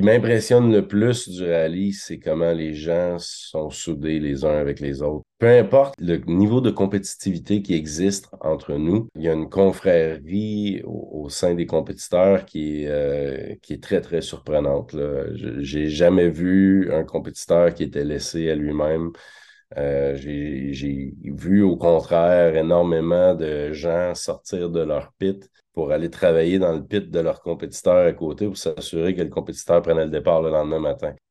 qui m'impressionne le plus du rallye, c'est comment les gens sont soudés les uns avec les autres. Peu importe le niveau de compétitivité qui existe entre nous, il y a une confrérie au sein des compétiteurs qui est très, très surprenante, là. J'ai jamais vu un compétiteur qui était laissé à lui-même. J'ai vu au contraire énormément de gens sortir de leur pit pour aller travailler dans le pit de leur compétiteur à côté pour s'assurer que le compétiteur prenait le départ le lendemain matin.